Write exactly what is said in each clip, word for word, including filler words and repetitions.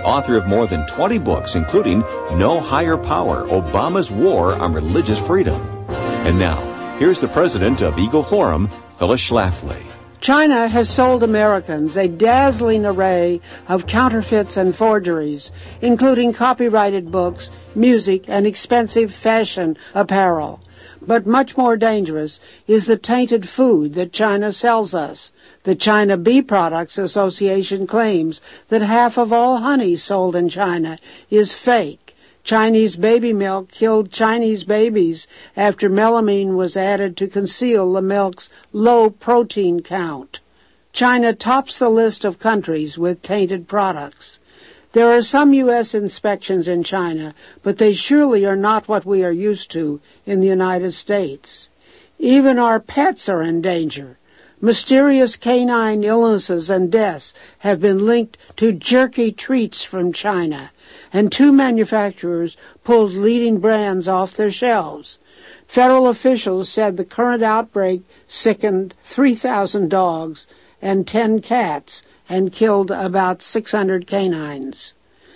author of more than twenty books, including No Higher Power, Obama's War on Religious Freedom. And now, here's the president of Eagle Forum, Phyllis Schlafly. China has sold Americans a dazzling array of counterfeits and forgeries, including copyrighted books, music, and expensive fashion apparel. But much more dangerous is the tainted food that China sells us. The China Bee Products Association claims that half of all honey sold in China is fake. Chinese baby milk killed Chinese babies after melamine was added to conceal the milk's low protein count. China tops the list of countries with tainted products. There are some U S inspections in China, but they surely are not what we are used to in the United States. Even our pets are in danger. Mysterious canine illnesses and deaths have been linked to jerky treats from China, and two manufacturers pulled leading brands off their shelves. Federal officials said the current outbreak sickened three thousand dogs and ten cats and killed about six hundred canines.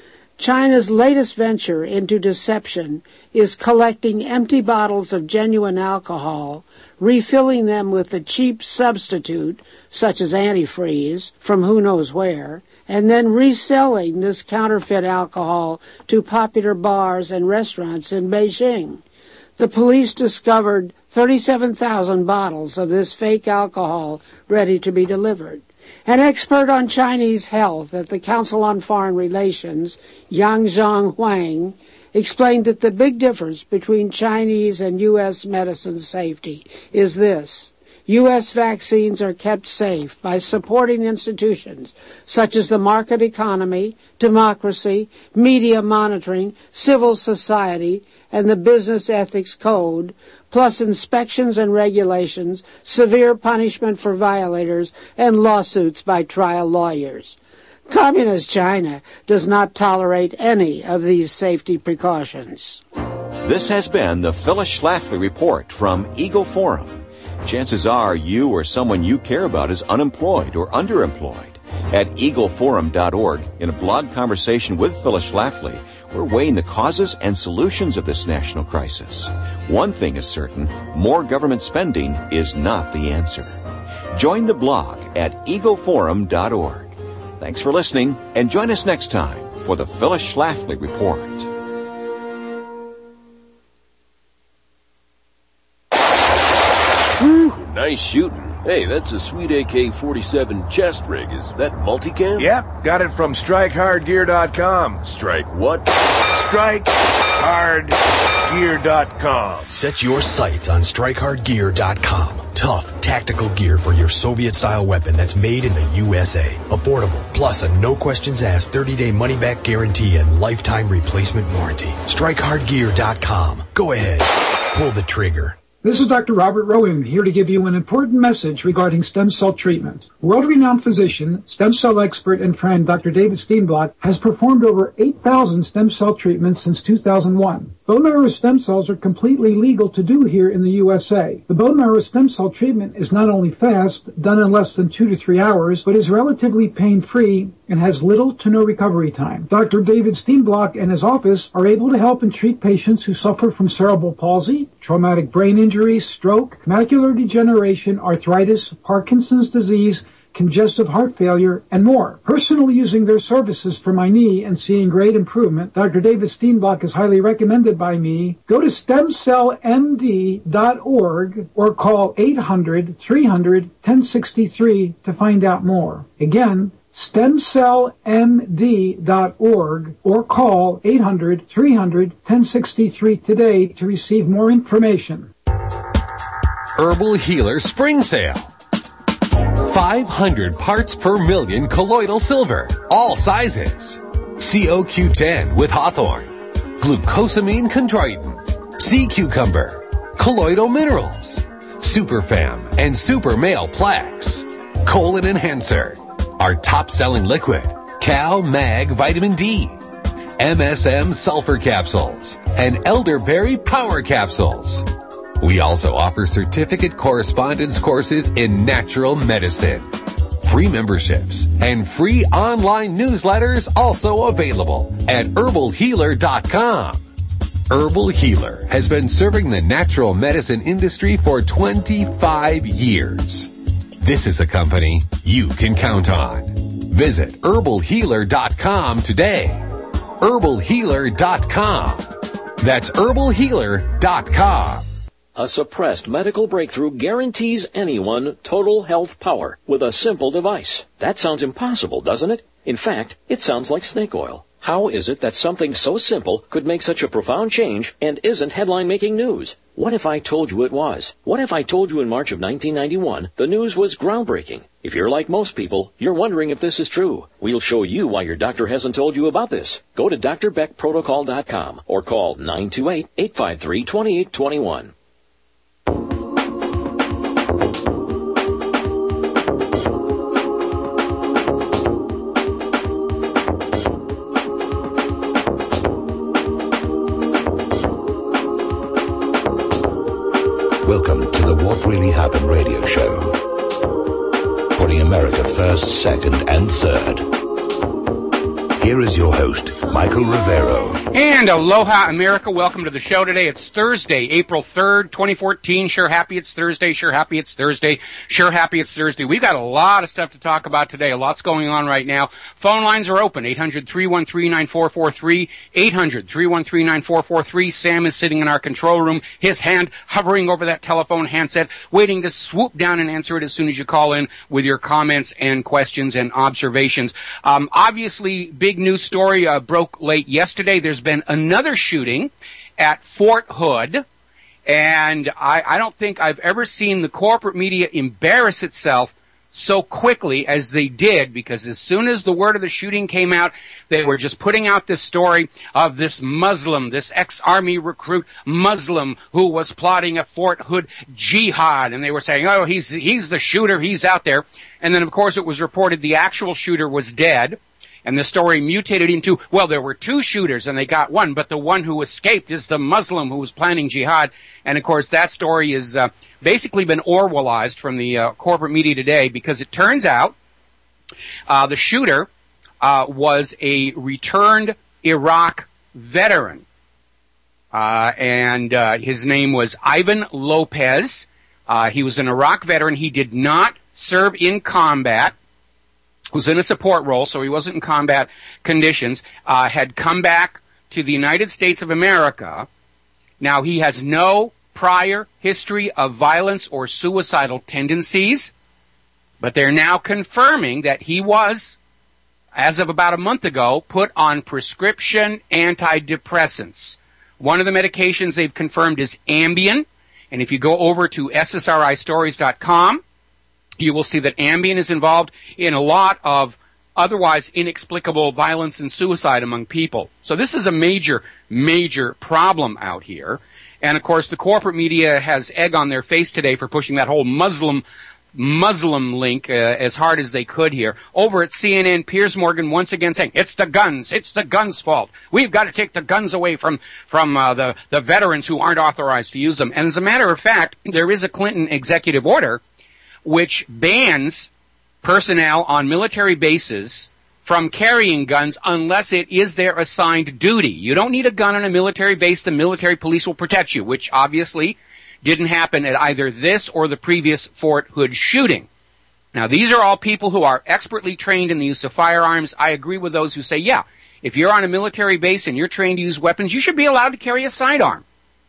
China's latest venture into deception is collecting empty bottles of genuine alcohol, refilling them with a cheap substitute, such as antifreeze, from who knows where, and then reselling this counterfeit alcohol to popular bars and restaurants in Beijing. The police discovered thirty-seven thousand bottles of this fake alcohol ready to be delivered. An expert on Chinese health at the Council on Foreign Relations, Yang Zhang Huang, explained that the big difference between Chinese and U S medicine safety is this. U S vaccines are kept safe by supporting institutions such as the market economy, democracy, media monitoring, civil society, and the business ethics code, plus inspections and regulations, severe punishment for violators, and lawsuits by trial lawyers. Communist China does not tolerate any of these safety precautions. This has been the Phyllis Schlafly Report from Eagle Forum. Chances are you or someone you care about is unemployed or underemployed. At eagle forum dot org, in a blog conversation with Phyllis Schlafly, we're weighing the causes and solutions of this national crisis. One thing is certain, more government spending is not the answer. Join the blog at eagle forum dot org. Thanks for listening, and join us next time for the Phyllis Schlafly Report. Whew, nice shooting. Hey, that's a sweet A K forty-seven chest rig. Is that multicam? Yep, got it from strike hard gear dot com. Strike what? strike hard gear dot com. Set your sights on strike hard gear dot com. Tough, tactical gear for your Soviet-style weapon that's made in the U S A. Affordable, plus a no-questions-asked thirty-day money-back guarantee and lifetime replacement warranty. strike hard gear dot com. Go ahead. Pull the trigger. This is Doctor Robert Rowan, here to give you an important message regarding stem cell treatment. World-renowned physician, stem cell expert, and friend Doctor David Steenblock has performed over eight thousand stem cell treatments since two thousand one. Bone marrow stem cells are completely legal to do here in the U S A. The bone marrow stem cell treatment is not only fast, done in less than two to three hours, but is relatively pain-free and has little to no recovery time. Doctor David Steenblock and his office are able to help and treat patients who suffer from cerebral palsy, traumatic brain injury, stroke, macular degeneration, arthritis, Parkinson's disease, congestive heart failure, and more. Personally using their services for my knee and seeing great improvement, Doctor David Steenblock is highly recommended by me. Go to stem cell m d dot org or call eight hundred, three hundred, ten sixty-three to find out more. Again, stem cell m d dot org or call eight hundred, three hundred, ten sixty-three today to receive more information. Herbal Healer Spring Sale. five hundred parts per million colloidal silver, all sizes. C O Q ten with Hawthorne, glucosamine chondroitin, sea cucumber, colloidal minerals, Superfam and Super Male Plex, Colon Enhancer, our top-selling liquid, Cal Mag Vitamin D, M S M Sulfur Capsules, and Elderberry Power Capsules. We also offer certificate correspondence courses in natural medicine. free memberships, and free online newsletters also available at herbal healer dot com. Herbal Healer has been serving the natural medicine industry for twenty-five years. This is a company you can count on. Visit herbal healer dot com today. herbal healer dot com. That's herbal healer dot com. A suppressed medical breakthrough guarantees anyone total health power with a simple device. That sounds impossible, doesn't it? In fact, it sounds like snake oil. How is it that something so simple could make such a profound change and isn't headline-making news? What if I told you it was? What if I told you in March of nineteen ninety-one the news was groundbreaking? If you're like most people, you're wondering if this is true. We'll show you why your doctor hasn't told you about this. Go to D R Beck Protocol dot com or call nine two eight, eight five three, two eight two one. Welcome to the What Really Happened radio show. Putting America first, second, and third. Here is your host, Michael Rivero. And aloha, America. Welcome to the show today. It's Thursday, April third, twenty fourteen. Sure happy it's Thursday. Sure happy it's Thursday. Sure happy it's Thursday. We've got a lot of stuff to talk about today. A lot's going on right now. Phone lines are open. eight hundred, three one three, nine four four three. eight hundred, three one three, nine four four three. Sam is sitting in our control room, his hand hovering over that telephone handset, waiting to swoop down and answer it as soon as you call in with your comments and questions and observations. Um, obviously, big news story uh, broke late yesterday. There's been another shooting at Fort Hood, and I, I don't think I've ever seen the corporate media embarrass itself so quickly as they did, because as soon as the word of the shooting came out, they were just putting out this story of this Muslim, this ex-army recruit Muslim who was plotting a Fort Hood jihad, and they were saying, oh, he's he's the shooter, he's out there. And then, of course, it was reported the actual shooter was dead. And the story mutated into, well, there were two shooters and they got one, but the one who escaped is the Muslim who was planning jihad. And, of course, that story has uh, basically been Orwellized from the uh, corporate media today, because it turns out uh, the shooter uh, was a returned Iraq veteran. Uh, and uh, his name was Ivan Lopez. Uh, he was an Iraq veteran. He did not serve in combat. Was in a support role, so he wasn't in combat conditions, uh, had come back to the United States of America. Now, he has no prior history of violence or suicidal tendencies, but they're now confirming that he was, as of about a month ago, put on prescription antidepressants. One of the medications they've confirmed is Ambien, and if you go over to S S R I stories dot com, you will see that Ambien is involved in a lot of otherwise inexplicable violence and suicide among people. So this is a major, major problem out here. And, of course, the corporate media has egg on their face today for pushing that whole Muslim Muslim link uh, as hard as they could here. Over at C N N, Piers Morgan once again saying, it's the guns, it's the guns' fault. We've got to take the guns away from, from uh, the, the veterans who aren't authorized to use them. And as a matter of fact, there is a Clinton executive order which bans personnel on military bases from carrying guns unless it is their assigned duty. You don't need a gun on a military base. The military police will protect you, which obviously didn't happen at either this or the previous Fort Hood shooting. Now, these are all people who are expertly trained in the use of firearms. I agree with those who say, yeah, if you're on a military base and you're trained to use weapons, you should be allowed to carry a sidearm.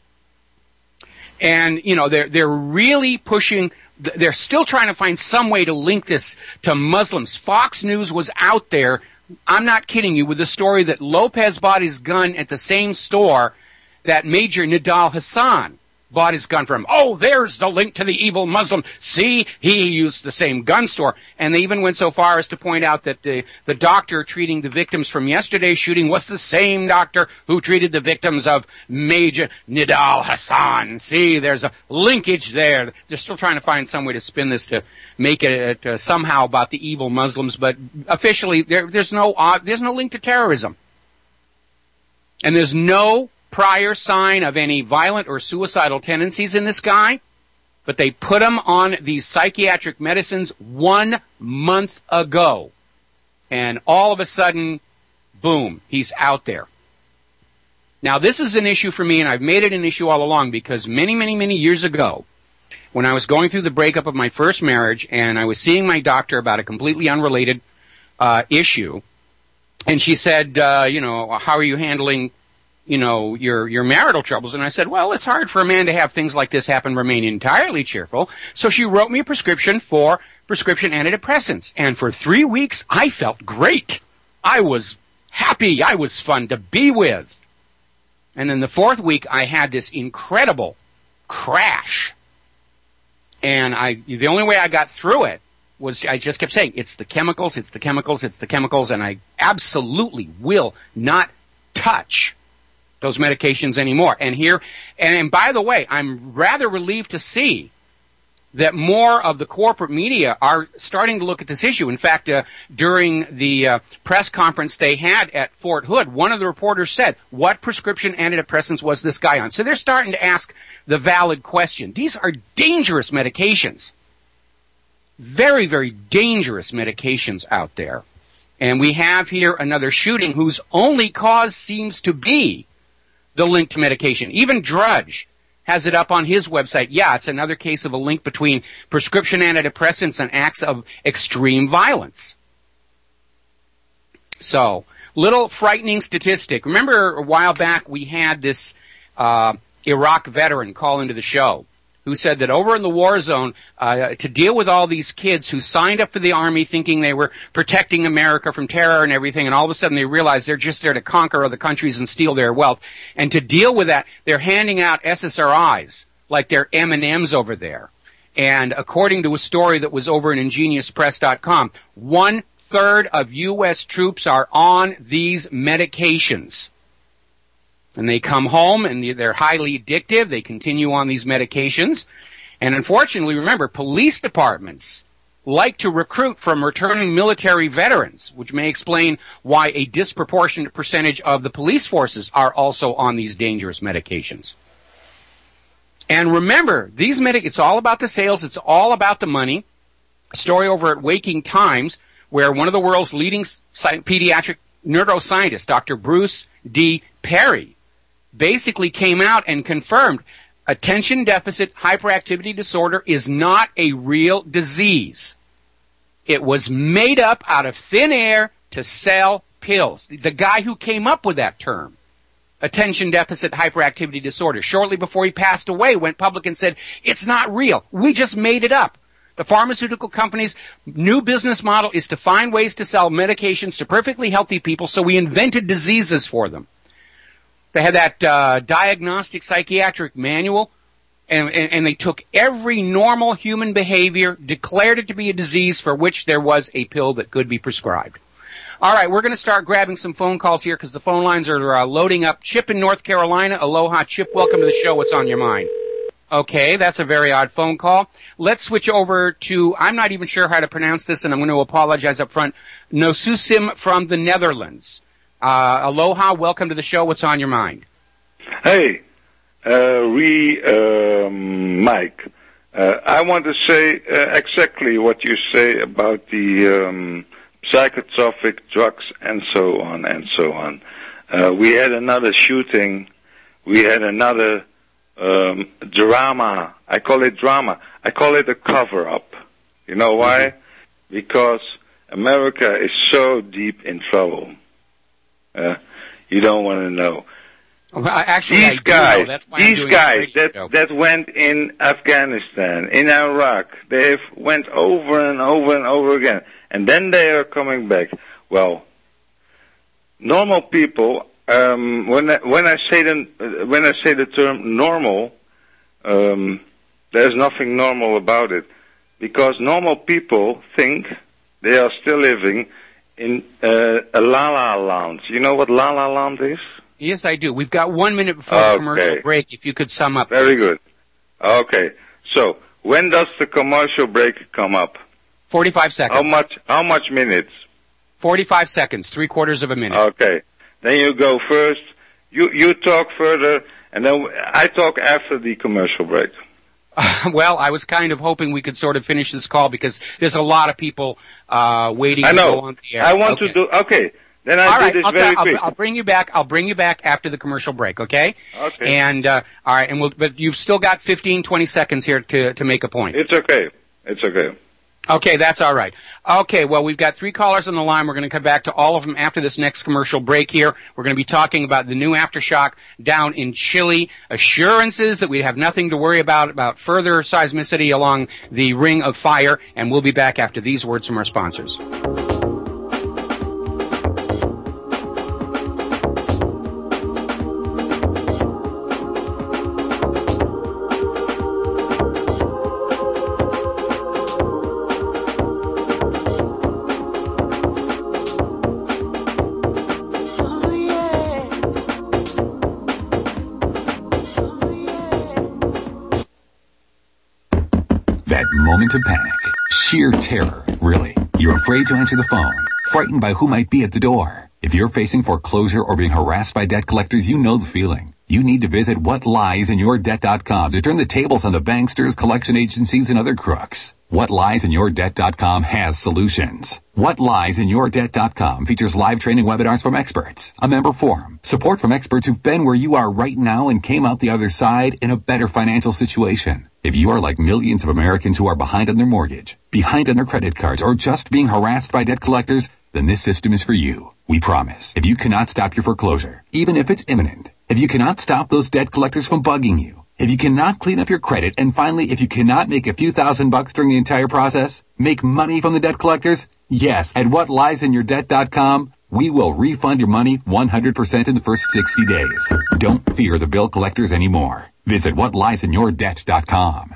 And, you know, they're, they're really pushing, they're still trying to find some way to link this to Muslims. Fox News was out there, I'm not kidding you, with the story that Lopez bought his gun at the same store that Major Nidal Hassan bought his gun from. Oh, there's the link to the evil Muslim. See, he used the same gun store. And they even went so far as to point out that the, the doctor treating the victims from yesterday's shooting was the same doctor who treated the victims of Major Nidal Hassan. See, there's a linkage there. They're still trying to find some way to spin this to make it uh, somehow about the evil Muslims, but officially there, there's no uh, there's no link to terrorism. And there's no prior sign of any violent or suicidal tendencies in this guy. but they put him on these psychiatric medicines one month ago. And all of a sudden, boom, he's out there. Now, this is an issue for me, and I've made it an issue all along, because many, many, many years ago, when I was going through the breakup of my first marriage, and I was seeing my doctor about a completely unrelated uh, issue, and she said, uh, you know, how are you handling, you know, your, your marital troubles? And I said, well, it's hard for a man to have things like this happen, remain entirely cheerful. So she wrote me a prescription for prescription antidepressants. And for three weeks, I felt great. I was happy. I was fun to be with. And then the fourth week, I had this incredible crash. And I, the only way I got through it was I just kept saying, it's the chemicals, it's the chemicals, it's the chemicals, and I absolutely will not touch those medications anymore. And here, and, and by the way, I'm rather relieved to see that more of the corporate media are starting to look at this issue. In fact, uh, during the uh, press conference they had at Fort Hood, one of the reporters said, what prescription antidepressants was this guy on? So they're starting to ask the valid question. These are dangerous medications. Very, very dangerous medications out there. And we have here another shooting whose only cause seems to be the link to medication. Even Drudge has it up on his website. Yeah, it's another case of a link between prescription antidepressants and acts of extreme violence. So, little frightening statistic. Remember a while back we had this uh, Iraq veteran call into the show who said that over in the war zone, uh, to deal with all these kids who signed up for the army thinking they were protecting America from terror and everything, and all of a sudden they realize they're just there to conquer other countries and steal their wealth. And to deal with that, they're handing out S S R Is like they're M and M's over there. And according to a story that was over at ingenious press dot com, one third of U S troops are on these medications. And they come home and they're highly addictive. They continue on these medications. And unfortunately, remember, police departments like to recruit from returning military veterans, which may explain why a disproportionate percentage of the police forces are also on these dangerous medications. And remember, these medic, it's all about the sales. It's all about the money. A story over at Waking Times, where one of the world's leading pediatric neuroscientists, Doctor Bruce D. Perry, basically came out and confirmed attention deficit hyperactivity disorder is not a real disease. It was made up out of thin air to sell pills. The guy who came up with that term, attention deficit hyperactivity disorder, shortly before he passed away, went public and said, it's not real. We just made it up. The pharmaceutical company's new business model is to find ways to sell medications to perfectly healthy people, so we invented diseases for them. They had that uh, diagnostic psychiatric manual, and, and, and they took every normal human behavior, declared it to be a disease for which there was a pill that could be prescribed. All right, we're going to start grabbing some phone calls here because the phone lines are uh, loading up. Chip in North Carolina. Aloha, Chip. Welcome to the show. What's on your mind? Okay, that's a very odd phone call. Let's switch over to, I'm not even sure how to pronounce this, and I'm going to apologize up front, Nosusim from the Netherlands. Uh, aloha, welcome to the show. What's on your mind? Hey, uh, re, um, Mike. Uh, I want to say uh, exactly what you say about the um, psychotropic drugs and so on and so on. Uh, we had another shooting. We had another um, drama. I call it drama. I call it a cover-up. You know why? Mm-hmm. Because America is so deep in trouble. Uh, you don't want to know. Well, actually, these I guys, do know. That's why these I'm doing guys that show. that went in Afghanistan, in Iraq, they've went over and over and over again, and then they are coming back. Well, normal people. Um, when I, when I say the when I say the term normal, um, there's nothing normal about it, because normal people think they are still living in uh, a La La Land. You know what La La Land is? Yes, I do. We've got one minute before okay. the commercial break. If you could sum up. Very please. good. Okay. So, when does the commercial break come up? Forty-five seconds. How much? How much minutes? Forty-five seconds. Three quarters of a minute. Okay. Then you go first. You you talk further, and then I talk after the commercial break. Uh, well, I was kind of hoping we could sort of finish this call because there's a lot of people uh, waiting I know. to go on the air. I want okay. to do, okay. Then I all do right, this I'll, very I'll, quick. I'll bring you back. I'll bring you back after the commercial break, okay? Okay. And uh, all right, and we'll. But you've still got fifteen, twenty seconds here to to make a point. It's okay. It's okay. Okay, that's all right. Okay, well, we've got three callers on the line. We're going to come back to all of them after this next commercial break here. We're going to be talking about the new Aftershock down in Chile, assurances that we have nothing to worry about, about further seismicity along the Ring of Fire, and we'll be back after these words from our sponsors. Moment of panic. Sheer terror, really. You're afraid to answer the phone, frightened by who might be at the door. If you're facing foreclosure or being harassed by debt collectors, you know the feeling. You need to visit what lies in your debt dot com to turn the tables on the banksters, collection agencies, and other crooks. what lies in your debt dot com has solutions. what lies in your debt dot com features live training webinars from experts, a member forum, support from experts who've been where you are right now and came out the other side in a better financial situation. If you are like millions of Americans who are behind on their mortgage, behind on their credit cards, or just being harassed by debt collectors, then this system is for you. We promise. If you cannot stop your foreclosure, even if it's imminent, if you cannot stop those debt collectors from bugging you, if you cannot clean up your credit, and finally, if you cannot make a few thousand bucks during the entire process, make money from the debt collectors, yes, at what lies in your debt dot com, we will refund your money one hundred percent in the first sixty days. Don't fear the bill collectors anymore. Visit what lies in your debt dot com.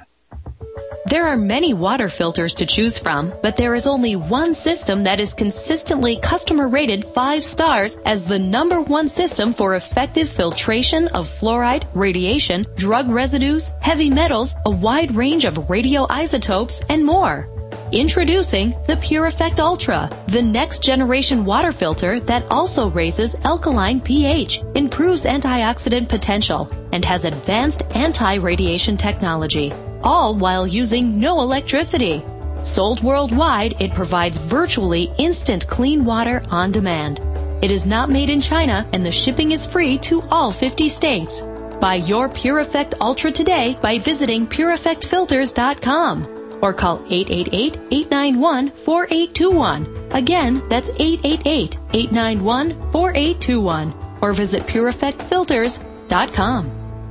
There are many water filters to choose from, but there is only one system that is consistently customer rated five stars as the number one system for effective filtration of fluoride, radiation, drug residues, heavy metals, a wide range of radioisotopes, and more. Introducing the Pure Effect Ultra, the next generation water filter that also raises alkaline pH, improves antioxidant potential, and has advanced anti-radiation technology, all while using no electricity. Sold worldwide, it provides virtually instant clean water on demand. It is not made in China, and the shipping is free to all fifty states. Buy your Pure Effect Ultra today by visiting pure effect filters dot com. Or call eight eight eight, eight nine one, four eight two one. Again, that's eight eight eight, eight nine one, four eight two one. Or visit pure effect filters dot com.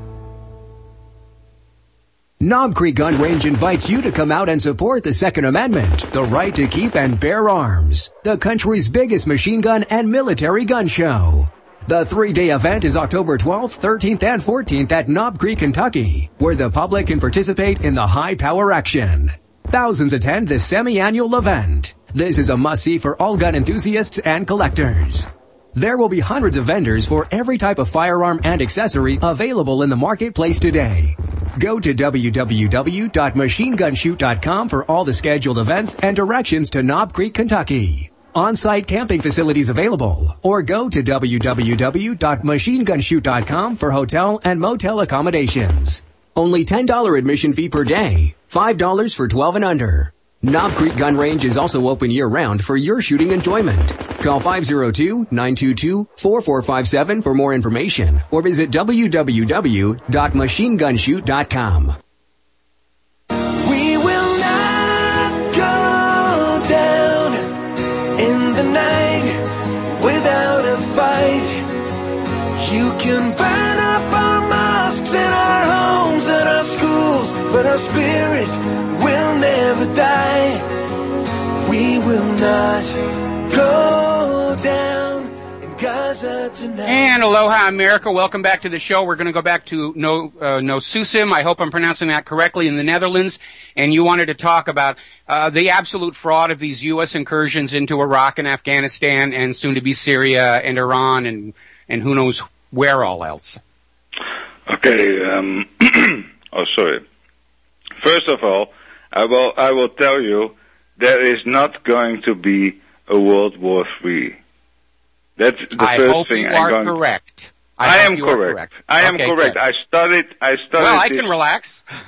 Knob Creek Gun Range invites you to come out and support the Second Amendment, the right to keep and bear arms, the country's biggest machine gun and military gun show. The three-day event is October twelfth, thirteenth, and fourteenth at Knob Creek, Kentucky, where the public can participate in the high-power action. Thousands attend this semi-annual event. This is a must-see for all gun enthusiasts and collectors. There will be hundreds of vendors for every type of firearm and accessory available in the marketplace today. Go to w w w dot machine gun shoot dot com for all the scheduled events and directions to Knob Creek, Kentucky. On-site camping facilities available, or go to w w w dot machine gun shoot dot com for hotel and motel accommodations. Only ten dollars admission fee per day, five dollars for twelve and under. Knob Creek Gun Range is also open year-round for your shooting enjoyment. Call five oh two, nine two two, four four five seven for more information, or visit w w w dot machine gun shoot dot com. We will not go down in the night without a fight. You can burn up our mosques and our homes and our schools, but our spirit will never die. We will not go down in Gaza tonight. And aloha, America. Welcome back to the show. We're going to go back to No uh, No Susim. I hope I'm pronouncing that correctly, in the Netherlands. And you wanted to talk about uh, the absolute fraud of these U S incursions into Iraq and Afghanistan and soon to be Syria and Iran and, and who knows where all else. Okay. Um, oh, sorry. First of all, I will I will tell you there is not going to be a World War Three. That's the I first hope thing you I'm are going. correct. I, I hope am you are correct. correct. I am Okay, correct. good. I studied. I studied. Well, I this. can relax.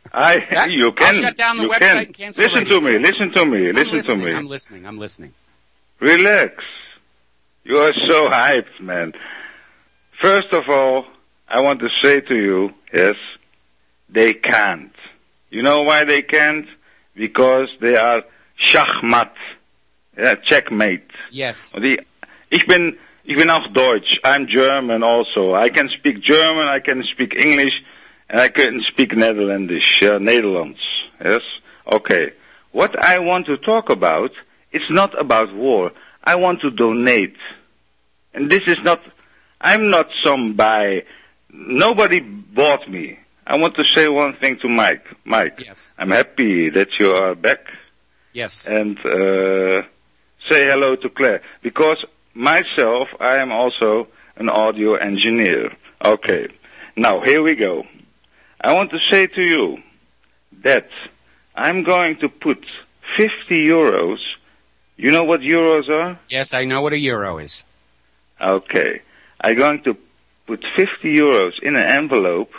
I, That, you can. I'll shut down the you website can. and cancel Listen the radio to me, show. listen to me, I'm listen listening, to me. I'm listening, I'm listening. Relax. You are so hyped, man. First of all, I want to say to you, yes, they can't. You know why they can't? Because they are Schachmatt. Yeah, checkmate. Yes. Die, ich bin, ich bin auch Deutsch. I'm German also. I can speak German, I can speak English, and I can speak Netherlandish, uh, Nederlands. Yes? Okay. What I want to talk about, it's not about war. I want to donate. And this is not, I'm not some buy. Nobody bought me. I want to say one thing to Mike. Mike, yes. I'm happy that you are back. Yes. And uh, say hello to Claire. Because myself, I am also an audio engineer. Okay. Now, here we go. I want to say to you that I'm going to put fifty euros. You know what euros are? Yes, I know what a euro is. Okay. I'm going to put fifty euros in an envelope.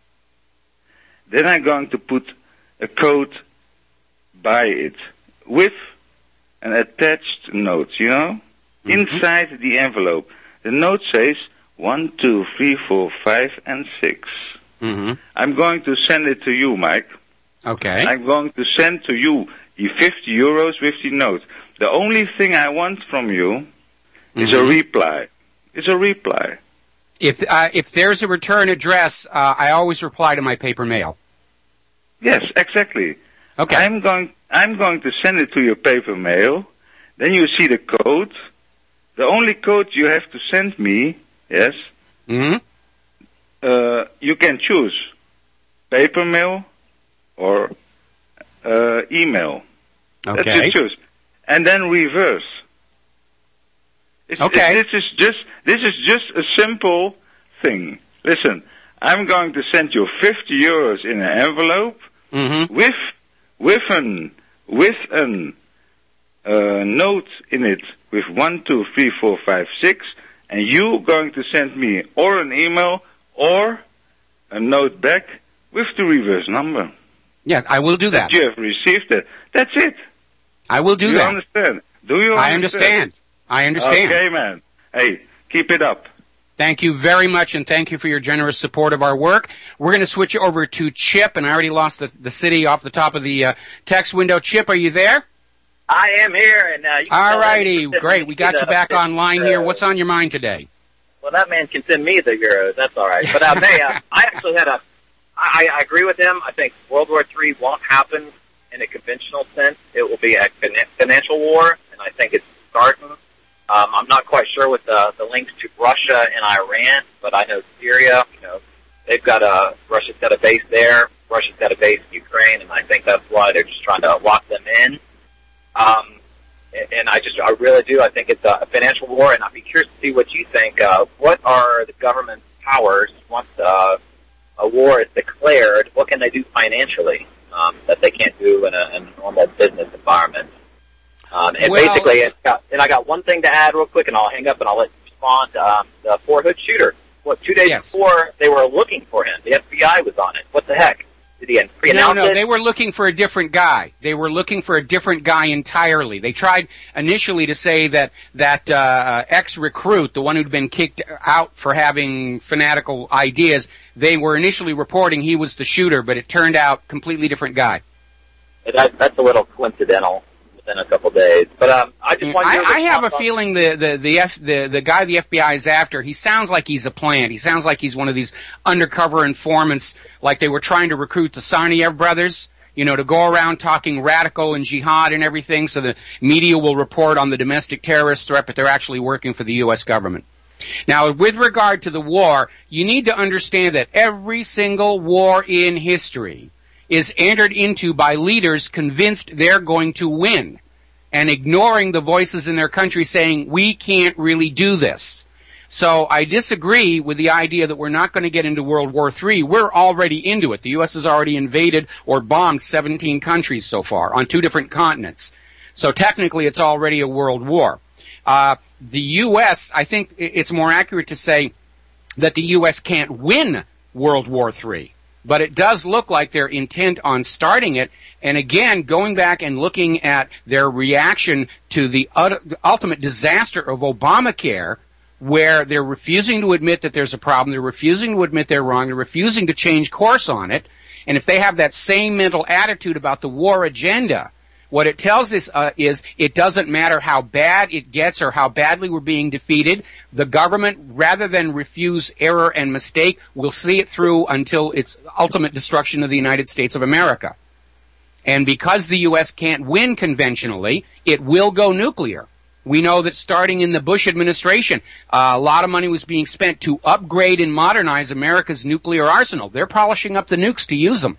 Then I'm going to put a code by it with an attached note, you know? Mm-hmm. Inside the envelope. The note says one, two, three, four, five, and six. Mm-hmm. I'm going to send it to you, Mike. Okay. I'm going to send to you the fifty euros with the note. The only thing I want from you is Mm-hmm. a reply. It's a reply. If uh, if there's a return address, uh, I always reply to my paper mail. Yes, exactly. Okay. I'm going I'm going to send it to your paper mail. Then you see the code. The only code you have to send me, yes. Mm-hmm. Uh, you can choose paper mail or uh, email. Okay. That's just choose. And then reverse. It's, Okay. It's, this is just this is just a simple thing. Listen, I'm going to send you fifty euros in an envelope Mm-hmm. with with an with an uh, note in it with one, two, three, four, five, six, and you going to send me or an email or a note back with the reverse number. Yeah, I will do that. You have received it. That's it. I will do Do you that. understand? Do you understand? I understand. I understand. Okay, man. Hey, keep it up. Thank you very much, and thank you for your generous support of our work. We're going to switch over to Chip, and I already lost the, the city off the top of the uh, text window. Chip, are you there? I am here, and uh, you can All tell righty, that- great. We got you back online here. What's on your mind today? Well, that man can send me the euros. That's all right. But uh, hey, uh, I actually had a. I, I agree with him. I think World War Three won't happen in a conventional sense. It will be a fin- financial war, and I think it's starting. Um, I'm not quite sure with the, the links to Russia and Iran, but I know Syria. You know, they've got a Russia's got a base there. Russia's got a base in Ukraine, and I think that's why they're just trying to lock them in. Um, and, and I just, I really do. I think it's a financial war, and I'd be curious to see what you think. Uh, what are the government's powers once uh, a war is declared? What can they do financially um, that they can't do in a, in a normal business environment? Um, and Well- basically, it's got, and I got one thing to add real quick, and I'll hang up and I'll let you respond. Um, the Fort Hood shooter. What, two days Yes. before they were looking for him, the F B I was on it. What the heck? Did he No, pre-announce no, it? they were looking for a different guy. They were looking for a different guy entirely. They tried initially to say that that uh, ex-recruit, the one who'd been kicked out for having fanatical ideas, they were initially reporting he was the shooter, but it turned out completely different guy. That, that's a little coincidental within a couple days. But um, I just want I, your I have a response on- feeling the the the, F, the the guy the F B I is after. He sounds like he's a plant. He sounds like he's one of these undercover informants, like they were trying to recruit the Tsarnaev brothers. You know, to go around talking radical and jihad and everything, so the media will report on the domestic terrorist threat, but they're actually working for the U S government. Now, with regard to the war, you need to understand that every single war in history is entered into by leaders convinced they're going to win and ignoring the voices in their country saying, we can't really do this. So I disagree with the idea that we're not going to get into World War Three. We're already into it. The U S has already invaded or bombed seventeen countries so far on two different continents. So technically it's already a world war. Uh, the U S, I think it's more accurate to say that the U S can't win World War Three. but it does look like they're intent on starting it. And again, going back and looking at their reaction to the ultimate disaster of Obamacare, where they're refusing to admit that there's a problem, they're refusing to admit they're wrong, they're refusing to change course on it. And if they have that same mental attitude about the war agenda, what it tells us uh, is it doesn't matter how bad it gets or how badly we're being defeated. The government, rather than refuse error and mistake, will see it through until its ultimate destruction of the United States of America. And because the U S can't win conventionally, it will go nuclear. We know that starting in the Bush administration, uh, a lot of money was being spent to upgrade and modernize America's nuclear arsenal. They're polishing up the nukes to use them.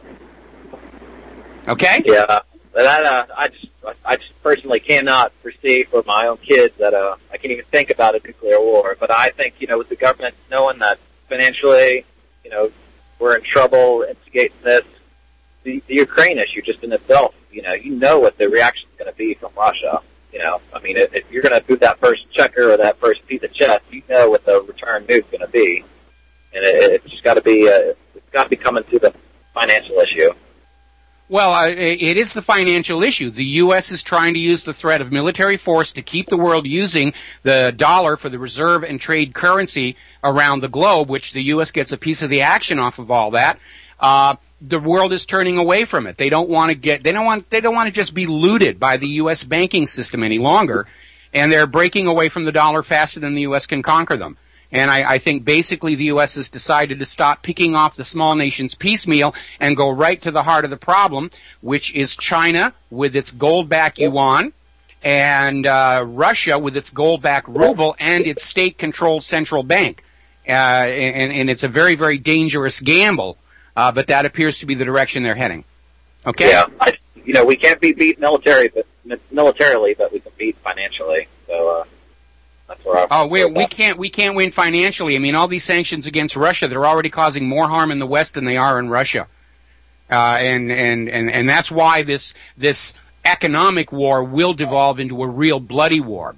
Okay? Yeah. That, uh, I just, I just personally cannot foresee for my own kids that, uh, I can't even think about a nuclear war. But I think, you know, with the government knowing that financially, you know, we're in trouble instigating this, the, the Ukraine issue just in itself, you know, you know what the reaction is going to be from Russia. You know, I mean, if, if you're going to do that first checker or that first piece of chess, you know what the return move is going to be. And it, it's just got to be, uh, it's got to be coming to the financial issue. Well, uh, it is the financial issue. The U S is trying to use the threat of military force to keep the world using the dollar for the reserve and trade currency around the globe, which the U S gets a piece of the action off of all that. Uh, the world is turning away from it. They don't want to get, they don't want, they don't want to just be looted by the U S banking system any longer. And they're breaking away from the dollar faster than the U S can conquer them. And I, I think basically the U S has decided to stop picking off the small nations piecemeal and go right to the heart of the problem, which is China with its gold-backed yuan and uh, Russia with its gold-backed ruble and its state-controlled central bank. Uh, and, and it's a very, very dangerous gamble, uh, but that appears to be the direction they're heading. Okay? Yeah, I, you know, we can't be beat military, but militarily, but we can beat financially. So, uh, that's where oh, we we can't we can't win financially. I mean, all these sanctions against Russia, they're already causing more harm in the West than they are in Russia, uh, and and and and that's why this this economic war will devolve into a real bloody war.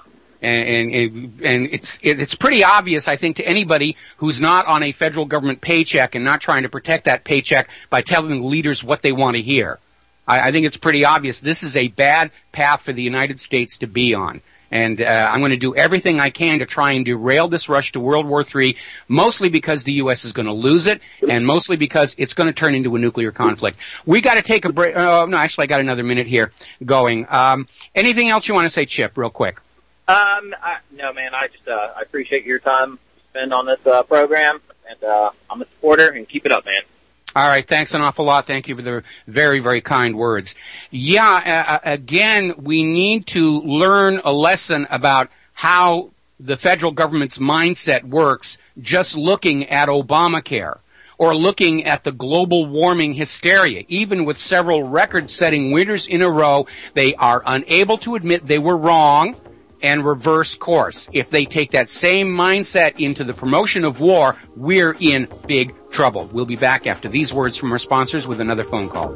And and, and it's it's pretty obvious, I think, to anybody who's not on a federal government paycheck and not trying to protect that paycheck by telling the leaders what they want to hear. I, I think it's pretty obvious this is a bad path for the United States to be on. And uh, I'm going to do everything I can to try and derail this rush to World War Three, mostly because the U S is going to lose it, and mostly because it's going to turn into a nuclear conflict. We got to take a break. Oh, no, actually, I got another minute here going. Um, anything else you want to say, Chip, real quick? Um, I, no, man. I just uh, I appreciate your time spent on this uh, program, and uh, I'm a supporter. And keep it up, man. All right, thanks an awful lot. Thank you for the very, very kind words. Yeah, uh, again, we need to learn a lesson about how the federal government's mindset works just looking at Obamacare or looking at the global warming hysteria. Even with several record-setting winners in a row, they are unable to admit they were wrong and reverse course. If they take that same mindset into the promotion of war, we're in big trouble. We'll be back after these words from our sponsors with another phone call.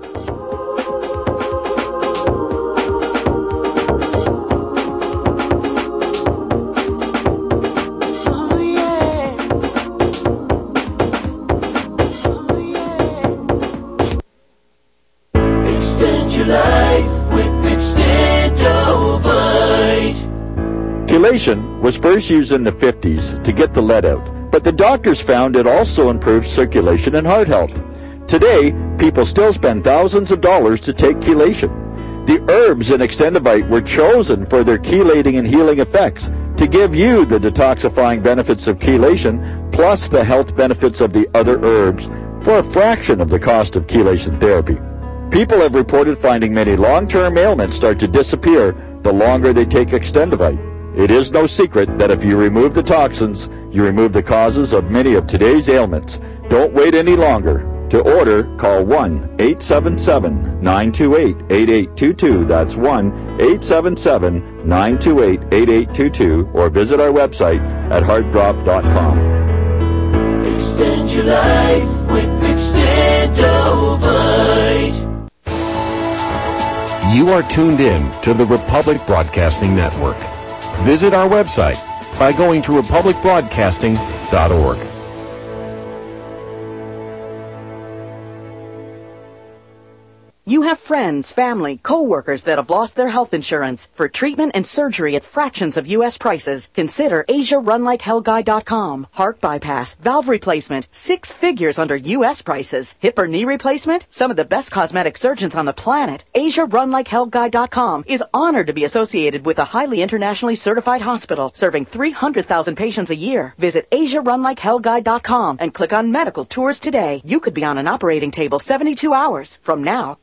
Extend your life with Extendovite. Chelation was first used in the fifties to get the lead out, but the doctors found it also improved circulation and heart health. Today, people still spend thousands of dollars to take chelation. The herbs in Extendovite were chosen for their chelating and healing effects to give you the detoxifying benefits of chelation plus the health benefits of the other herbs for a fraction of the cost of chelation therapy. People have reported finding many long-term ailments start to disappear the longer they take Extendovite. It is no secret that if you remove the toxins, you remove the causes of many of today's ailments. Don't wait any longer. To order, call one eight seven seven, nine two eight, eight eight two two. That's one eight seven seven, nine two eight, eight eight two two, or visit our website at heart drop dot com. Extend your life with Extendovite. You are tuned in to the Republic Broadcasting Network. Visit our website by going to republic broadcasting dot org. You have friends, family, co-workers that have lost their health insurance. For treatment and surgery at fractions of U S prices, consider Asia Run Like Hell Guy dot com. Heart bypass, valve replacement, six figures under U S prices. Hip or knee replacement, some of the best cosmetic surgeons on the planet. Asia Run Like Hell Guy dot com is honored to be associated with a highly internationally certified hospital serving three hundred thousand patients a year. Visit Asia Run Like Hell Guy dot com and click on medical tours today. You could be on an operating table seventy-two hours from now.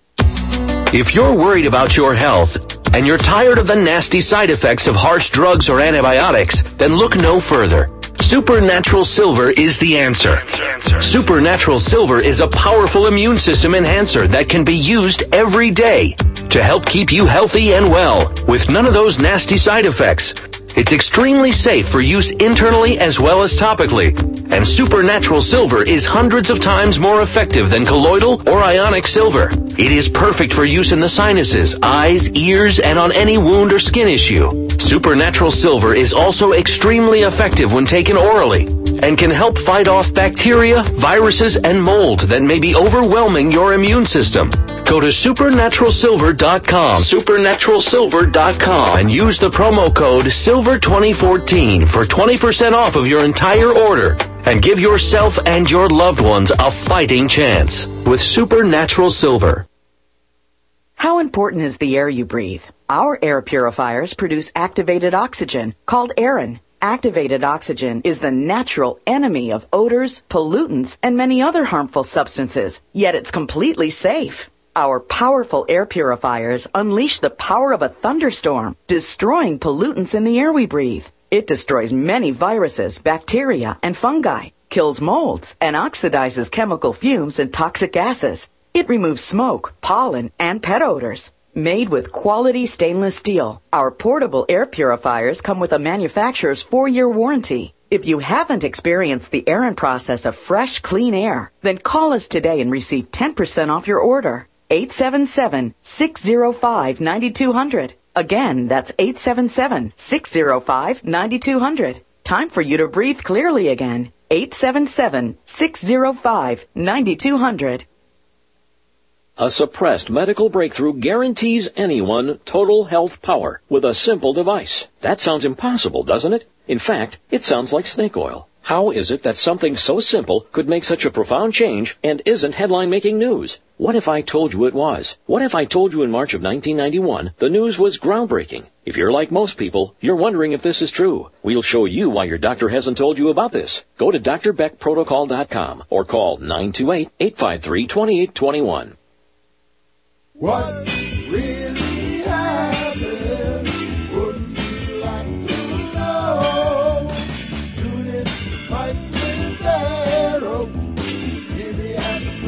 If you're worried about your health and you're tired of the nasty side effects of harsh drugs or antibiotics, then look no further. Supernatural Silver is the answer. Supernatural Silver is a powerful immune system enhancer that can be used every day to help keep you healthy and well with none of those nasty side effects. It's extremely safe for use internally as well as topically. And Supernatural Silver is hundreds of times more effective than colloidal or ionic silver. It is perfect for use in the sinuses, eyes, ears, and on any wound or skin issue. Supernatural Silver is also extremely effective when taken orally and can help fight off bacteria, viruses, and mold that may be overwhelming your immune system. Go to supernatural silver dot com, supernatural silver dot com, and use the promo code silver twenty fourteen for twenty percent off of your entire order. And give yourself and your loved ones a fighting chance with Supernatural Silver. How important is the air you breathe? Our air purifiers produce activated oxygen, called Aerin. Activated oxygen is the natural enemy of odors, pollutants, and many other harmful substances, yet it's completely safe. Our powerful air purifiers unleash the power of a thunderstorm, destroying pollutants in the air we breathe. It destroys many viruses, bacteria, and fungi, kills molds, and oxidizes chemical fumes and toxic gases. It removes smoke, pollen, and pet odors. Made with quality stainless steel, our portable air purifiers come with a manufacturer's four-year warranty. If you haven't experienced the Aerin process of fresh, clean air, then call us today and receive ten percent off your order. eight seven seven, six zero five, nine two zero zero. Again, that's eight seven seven, six zero five, nine two zero zero. Time for you to breathe clearly again. eight seven seven, six zero five, nine two zero zero. A suppressed medical breakthrough guarantees anyone total health power with a simple device. That sounds impossible, doesn't it? In fact, it sounds like snake oil. How is it that something so simple could make such a profound change and isn't headline-making news? What if I told you it was? What if I told you in March of nineteen ninety-one the news was groundbreaking? If you're like most people, you're wondering if this is true. We'll show you why your doctor hasn't told you about this. Go to D R Beck Protocol dot com or call nine two eight, eight five three, two eight two one. What really happened? Wouldn't you like to know? Tune in to Fight with Pharaoh. Really happened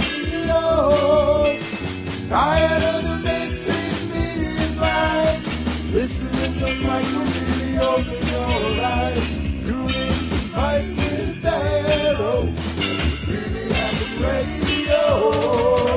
radio. Tired of the mainstream media's lies. Listen to the micro really open your eyes. Tune in to Fight with Pharaoh. Really happened radio.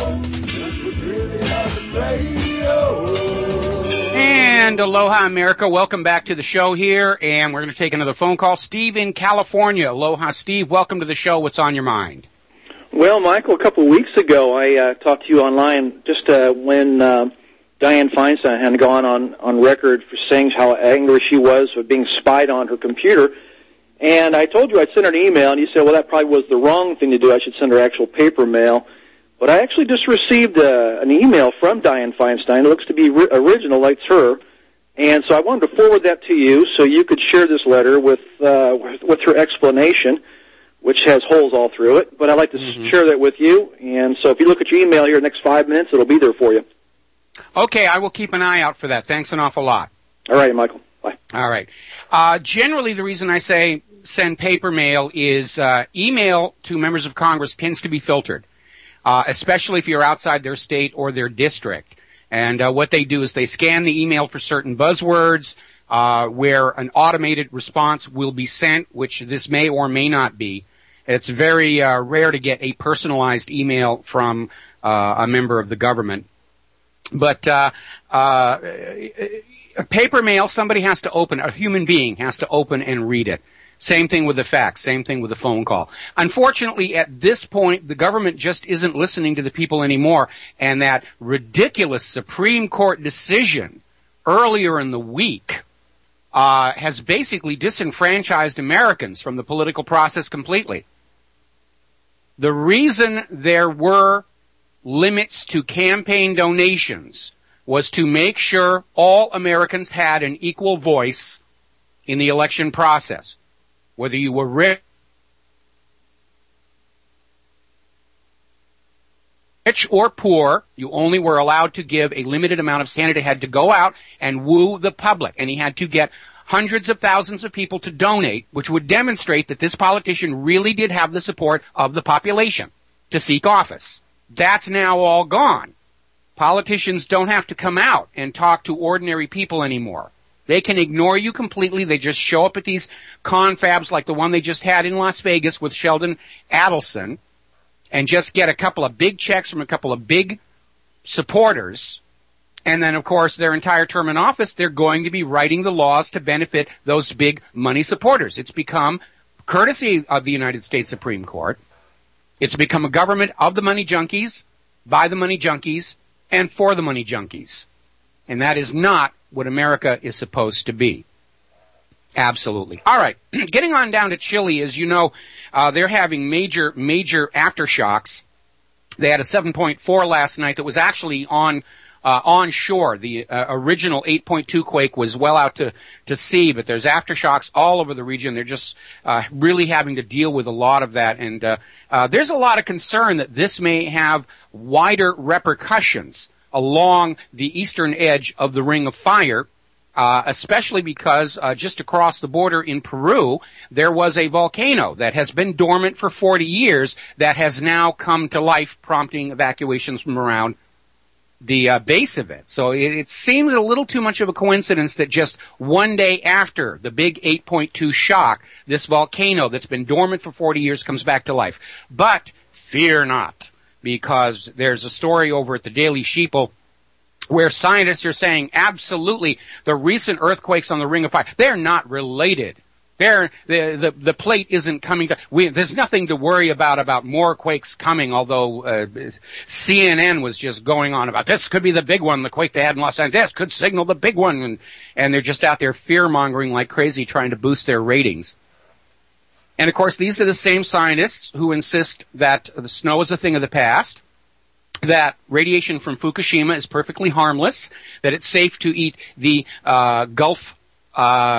And aloha, America. Welcome back to the show here, and we're going to take another phone call. Steve in California. Aloha, Steve. Welcome to the show. What's on your mind? Well, Michael, a couple of weeks ago, I uh, talked to you online just uh, when uh, Dianne Feinstein had gone on, on record for saying how angry she was with being spied on her computer. And I told you I'd send her an email, and you said, well, that probably was the wrong thing to do. I should send her actual paper mail. But I actually just received uh, an email from Dianne Feinstein. It looks to be ri- original, like it's her. And so I wanted to forward that to you so you could share this letter with uh, with her explanation, which has holes all through it. But I'd like to mm-hmm. share that with you. And so if you look at your email here in the next five minutes, it'll be there for you. Okay, I will keep an eye out for that. Thanks an awful lot. All right, Michael. Bye. All right. Uh, generally, the reason I say send paper mail is uh, email to members of Congress tends to be filtered. Uh, especially if you're outside their state or their district. And uh, what they do is they scan the email for certain buzzwords uh, where an automated response will be sent, which this may or may not be. It's very uh, rare to get a personalized email from uh, a member of the government. But uh, uh, paper mail, somebody has to open, a human being has to open and read it. Same thing with the fax. Same thing with the phone call. Unfortunately, at this point, the government just isn't listening to the people anymore. And that ridiculous Supreme Court decision earlier in the week uh, has basically disenfranchised Americans from the political process completely. The reason there were limits to campaign donations was to make sure all Americans had an equal voice in the election process. Whether you were rich or poor, you only were allowed to give a limited amount of Santa had to go out and woo the public. And he had to get hundreds of thousands of people to donate, which would demonstrate that this politician really did have the support of the population to seek office. That's now all gone. Politicians don't have to come out and talk to ordinary people anymore. They can ignore you completely. They just show up at these confabs like the one they just had in Las Vegas with Sheldon Adelson and just get a couple of big checks from a couple of big supporters. And then, of course, their entire term in office, they're going to be writing the laws to benefit those big money supporters. It's become, courtesy of the United States Supreme Court, it's become a government of the money junkies, by the money junkies, and for the money junkies. And that is not what America is supposed to be. Absolutely. All right. Getting on down to Chile, as you know, uh, they're having major, major aftershocks. They had a seven point four last night that was actually on, uh, onshore. The uh, original eight point two quake was well out to, to sea, but there's aftershocks all over the region. They're just, uh, really having to deal with a lot of that. And, uh, uh, there's a lot of concern that this may have wider repercussions along the eastern edge of the Ring of Fire, uh, especially because uh, just across the border in Peru, there was a volcano that has been dormant for forty years that has now come to life, prompting evacuations from around the uh, base of it. So it, it seems a little too much of a coincidence that just one day after the big eight point two shock, this volcano that's been dormant for forty years comes back to life. But fear not, because there's a story over at the Daily Sheeple where scientists are saying absolutely the recent earthquakes on the Ring of Fire, they're not related. They're, the, the, the plate isn't coming to, we, there's nothing to worry about, about more quakes coming, although uh, C N N was just going on about this could be the big one, the quake they had in Los Angeles, this could signal the big one, and, and they're just out there fear-mongering like crazy trying to boost their ratings. And, of course, these are the same scientists who insist that the snow is a thing of the past, that radiation from Fukushima is perfectly harmless, that it's safe to eat the uh, Gulf uh,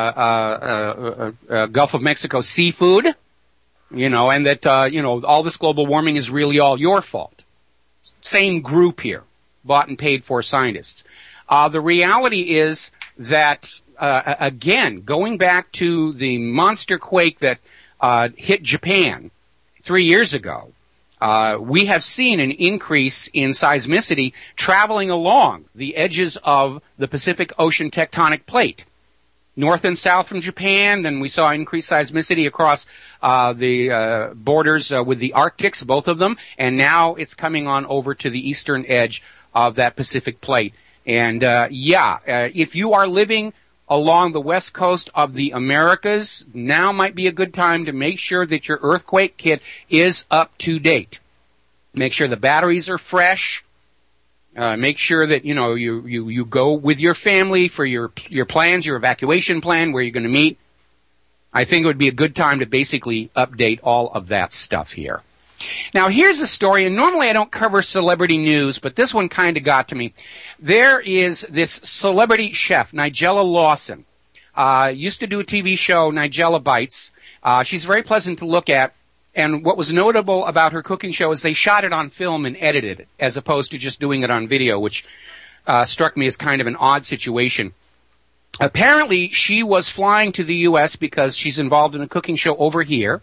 uh, uh, uh, Gulf of Mexico seafood, you know, and that, uh, you know, all this global warming is really all your fault. Same group here, bought and paid for scientists. Uh, the reality is that, uh, again, going back to the monster quake that Uh, hit Japan three years ago, uh, we have seen an increase in seismicity traveling along the edges of the Pacific Ocean tectonic plate. North and south from Japan, then we saw increased seismicity across uh, the uh, borders uh, with the Arctics, both of them, and now it's coming on over to the eastern edge of that Pacific plate. And uh, yeah, uh, if you are living along the west coast of the Americas, now might be a good time to make sure that your earthquake kit is up to date. Make sure the batteries are fresh. Uh, make sure that, you know, you, you, you go with your family for your, your plans, your evacuation plan, where you're going to meet. I think it would be a good time to basically update all of that stuff here. Now, here's a story, and normally I don't cover celebrity news, but this one kind of got to me. There is this celebrity chef, Nigella Lawson. Uh, used to do a T V show, Nigella Bites. Uh, she's very pleasant to look at, and what was notable about her cooking show is they shot it on film and edited it, as opposed to just doing it on video, which uh, struck me as kind of an odd situation. Apparently, she was flying to the U S because she's involved in a cooking show over here,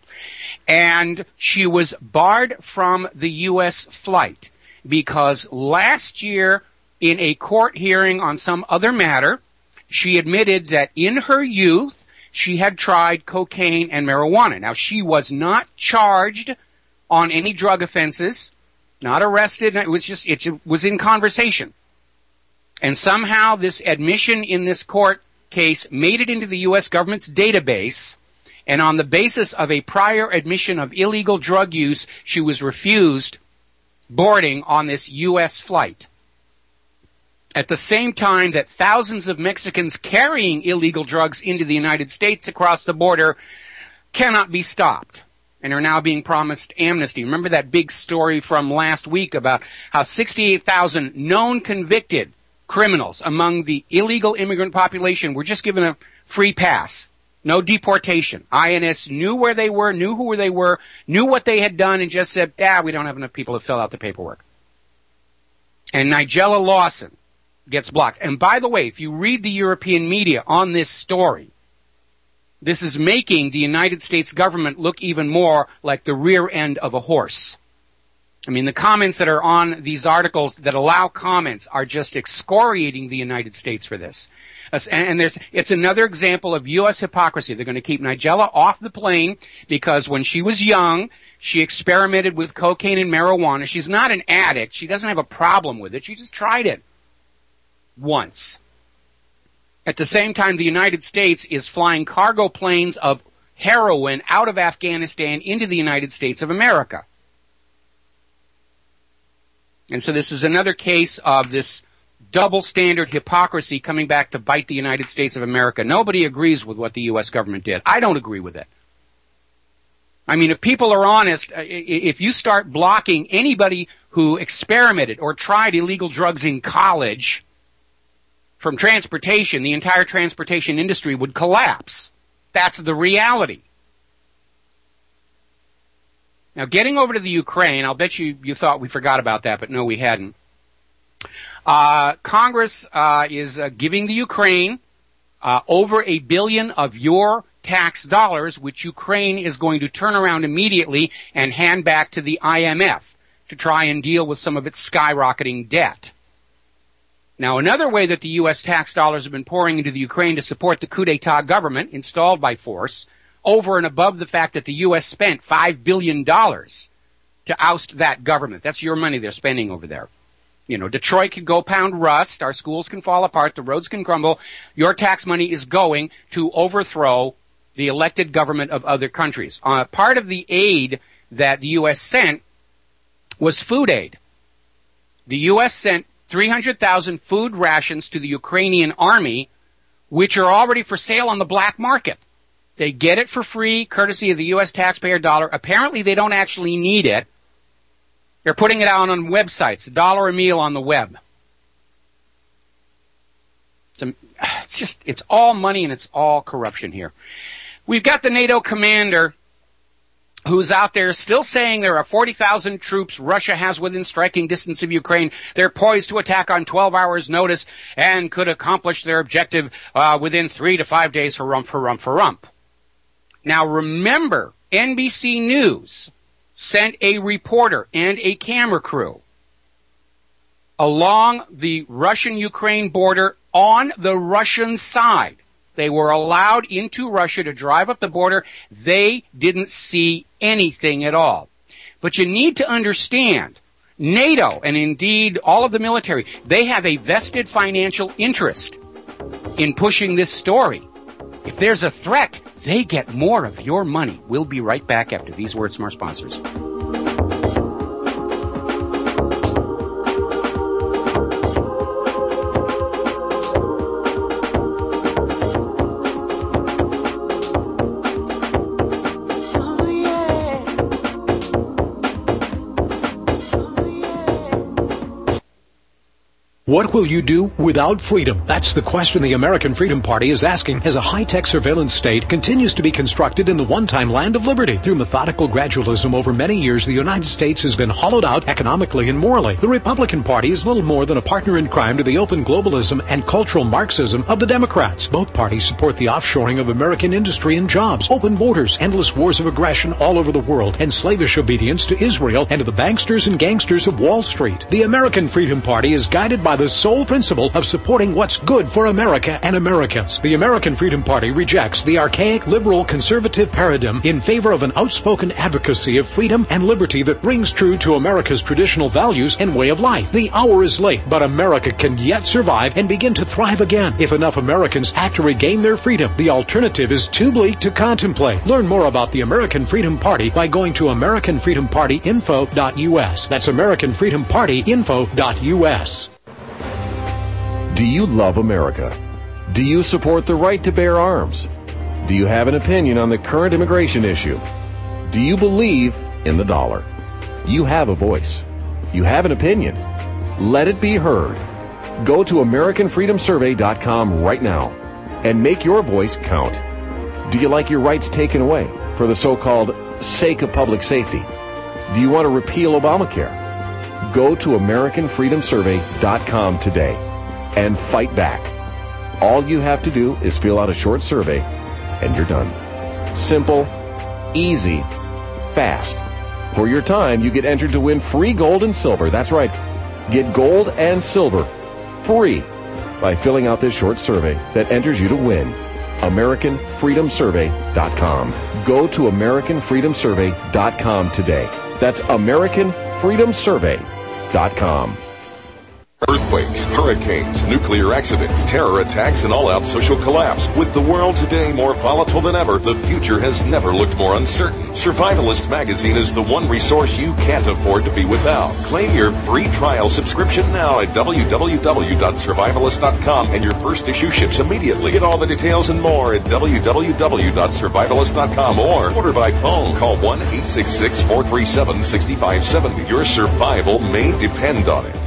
and she was barred from the U S flight because last year, in a court hearing on some other matter, she admitted that in her youth, she had tried cocaine and marijuana. Now, she was not charged on any drug offenses, not arrested. It was just, it was in conversation. And somehow this admission in this court case made it into the U S government's database, And on the basis of a prior admission of illegal drug use, she was refused boarding on this U S flight. At the same time that thousands of Mexicans carrying illegal drugs into the United States across the border cannot be stopped and are now being promised amnesty. Remember that big story from last week about how sixty-eight thousand known convicted criminals among the illegal immigrant population were just given a free pass. No deportation. I N S knew where they were, knew who they were, knew what they had done, and just said, ah, we don't have enough people to fill out the paperwork. And Nigella Lawson gets blocked. And by the way, if you read the European media on this story, this is making the United States government look even more like the rear end of a horse. I mean, the comments that are on these articles that allow comments are just excoriating the United States for this. And there's, it's another example of U S hypocrisy. They're going to keep Nigella off the plane because when she was young, she experimented with cocaine and marijuana. She's not an addict. She doesn't have a problem with it. She just tried it once. At the same time, the United States is flying cargo planes of heroin out of Afghanistan into the United States of America. And so this is another case of this double standard hypocrisy coming back to bite the United States of America. Nobody agrees with what the U S government did. I don't agree with it. I mean, if people are honest, if you start blocking anybody who experimented or tried illegal drugs in college from transportation, the entire transportation industry would collapse. That's the reality. Now, getting over to the Ukraine, I'll bet you, you thought we forgot about that, but no, we hadn't. Uh, Congress uh, is uh, giving the Ukraine uh, over a billion of your tax dollars, which Ukraine is going to turn around immediately and hand back to the I M F to try and deal with some of its skyrocketing debt. Now, another way that the U S tax dollars have been pouring into the Ukraine to support the coup d'etat government installed by force, over and above the fact that the U S spent five billion dollars to oust that government. That's your money they're spending over there. You know, Detroit can go pound rust, our schools can fall apart, the roads can crumble. Your tax money is going to overthrow the elected government of other countries. Uh, part of the aid that the U S sent was food aid. The U S sent three hundred thousand food rations to the Ukrainian army, which are already for sale on the black market. They get it for free, courtesy of the U S taxpayer dollar. Apparently, they don't actually need it. They're putting it out on websites, a dollar a meal on the web. It's, a, it's just, it's all money and it's all corruption here. We've got the NATO commander who's out there still saying there are forty thousand troops Russia has within striking distance of Ukraine. They're poised to attack on twelve hours notice and could accomplish their objective uh, within three to five days for rump, for rump, for rump. Now remember, N B C News sent a reporter and a camera crew along the Russian-Ukraine border on the Russian side. They were allowed into Russia to drive up the border. They didn't see anything at all. But you need to understand, NATO, and indeed all of the military, they have a vested financial interest in pushing this story. If there's a threat, they get more of your money. We'll be right back after these words from our sponsors. What will you do without freedom? That's the question the American Freedom Party is asking as a high-tech surveillance state continues to be constructed in the one-time land of liberty. Through methodical gradualism over many years, the United States has been hollowed out economically and morally. The Republican Party is little more than a partner in crime to the open globalism and cultural Marxism of the Democrats. Both parties support the offshoring of American industry and jobs, open borders, endless wars of aggression all over the world, and slavish obedience to Israel and to the banksters and gangsters of Wall Street. The American Freedom Party is guided by the sole principle of supporting what's good for America and Americans. The American Freedom Party rejects the archaic liberal conservative paradigm in favor of an outspoken advocacy of freedom and liberty that rings true to America's traditional values and way of life. The hour is late, but America can yet survive and begin to thrive again if enough Americans act to regain their freedom. The alternative is too bleak to contemplate. Learn more about the American Freedom Party by going to American Freedom Party info dot U S. That's American Freedom Party info dot U S. Do you love America? Do you support the right to bear arms? Do you have an opinion on the current immigration issue? Do you believe in the dollar? You have a voice. You have an opinion. Let it be heard. Go to American Freedom Survey dot com right now and make your voice count. Do you like your rights taken away for the so-called sake of public safety? Do you want to repeal Obamacare? Go to American Freedom Survey dot com today and fight back. All you have to do is fill out a short survey and you're done. Simple, easy, fast. For your time, you get entered to win free gold and silver. That's right. Get gold and silver free by filling out this short survey that enters you to win. American Freedom Survey dot com. Go to American Freedom Survey dot com today. That's American Freedom Survey dot com. Earthquakes, hurricanes, nuclear accidents, terror attacks, and all-out social collapse. With the world today more volatile than ever, the future has never looked more uncertain. Survivalist Magazine is the one resource you can't afford to be without. Claim your free trial subscription now at w w w dot survivalist dot com, and your first issue ships immediately. Get all the details and more at w w w dot survivalist dot com or order by phone. Call one eight six six, four three seven, six five seven zero. Your survival may depend on it.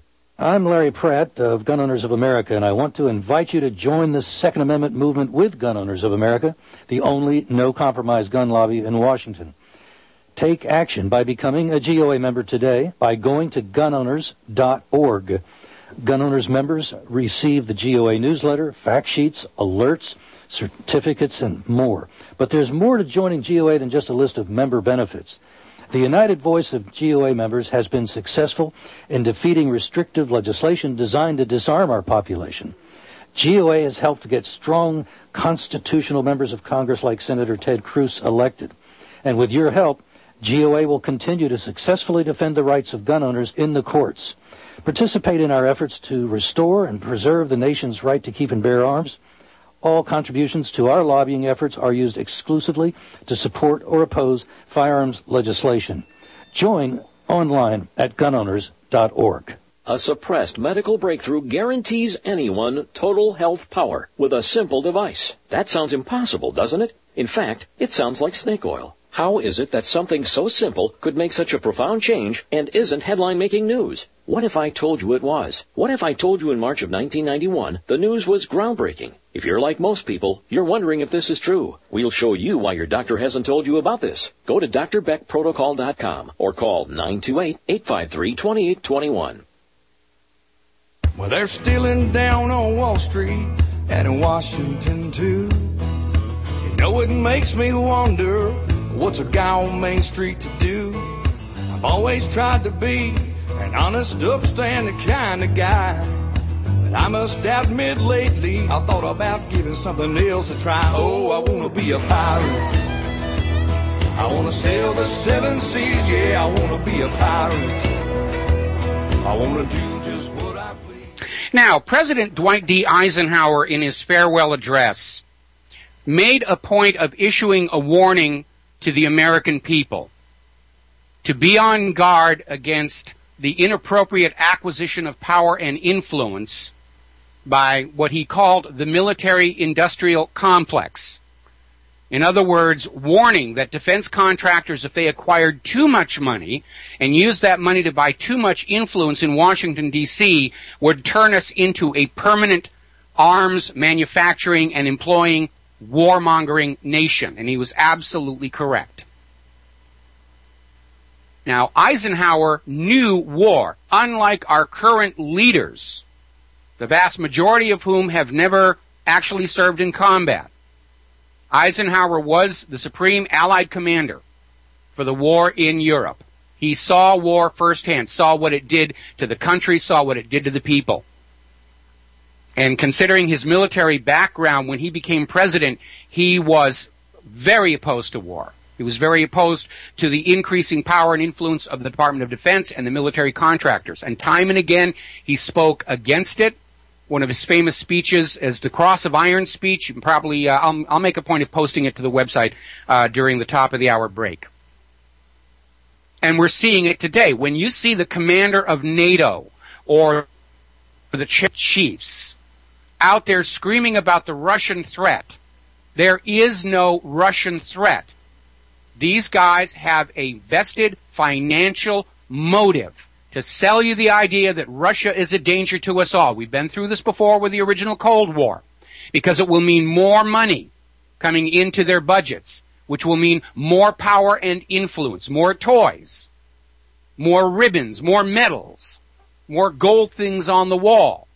I'm Larry Pratt of Gun Owners of America, and I want to invite you to join the Second Amendment movement with Gun Owners of America, the only no-compromise gun lobby in Washington. Take action by becoming a G O A member today by going to gun owners dot org. Gun Owners members receive the G O A newsletter, fact sheets, alerts, certificates, and more. But there's more to joining G O A than just a list of member benefits. The united voice of G O A members has been successful in defeating restrictive legislation designed to disarm our population. G O A has helped to get strong constitutional members of Congress like Senator Ted Cruz elected. And with your help, G O A will continue to successfully defend the rights of gun owners in the courts. Participate in our efforts to restore and preserve the nation's right to keep and bear arms. All contributions to our lobbying efforts are used exclusively to support or oppose firearms legislation. Join online at gun owners dot org. A suppressed medical breakthrough guarantees anyone total health power with a simple device. That sounds impossible, doesn't it? In fact, it sounds like snake oil. How is it that something so simple could make such a profound change and isn't headline-making news? What if I told you it was? What if I told you in March of nineteen ninety-one the news was groundbreaking? If you're like most people, you're wondering if this is true. We'll show you why your doctor hasn't told you about this. Go to D R Beck Protocol dot com or call nine two eight, eight five three, two eight two one. Well, they're stealing down on Wall Street and in Washington, too. You know, it makes me wonder, what's a guy on Main Street to do? I've always tried to be an honest, upstanding kind of guy. But I must admit lately, I thought about giving something else a try. Oh, I want to be a pirate. I want to sail the seven seas, yeah, I want to be a pirate. I want to do just what I please. Now, President Dwight D. Eisenhower, in his farewell address, made a point of issuing a warning to the American people to be on guard against the inappropriate acquisition of power and influence by what he called the military-industrial complex. In other words, warning that defense contractors, if they acquired too much money and used that money to buy too much influence in Washington, D C, would turn us into a permanent arms manufacturing and employing warmongering nation. And he was absolutely correct. Now, Eisenhower knew war, unlike our current leaders, the vast majority of whom have never actually served in combat. Eisenhower was the supreme Allied commander for the war in Europe. He saw war firsthand, saw what it did to the country, saw what it did to the people. And considering his military background, when he became president, he was very opposed to war. He was very opposed to the increasing power and influence of the Department of Defense and the military contractors. And time and again, he spoke against it. One of his famous speeches is the Cross of Iron speech. You can probably, uh, I'll, I'll make a point of posting it to the website uh, during the top of the hour break. And we're seeing it today. When you see the commander of NATO or the chiefs out there screaming about the Russian threat, there is no Russian threat. These guys have a vested financial motive to sell you the idea that Russia is a danger to us all. We've been through this before with the original Cold War, because it will mean more money coming into their budgets, which will mean more power and influence, more toys, more ribbons, more medals, more gold things on the wall.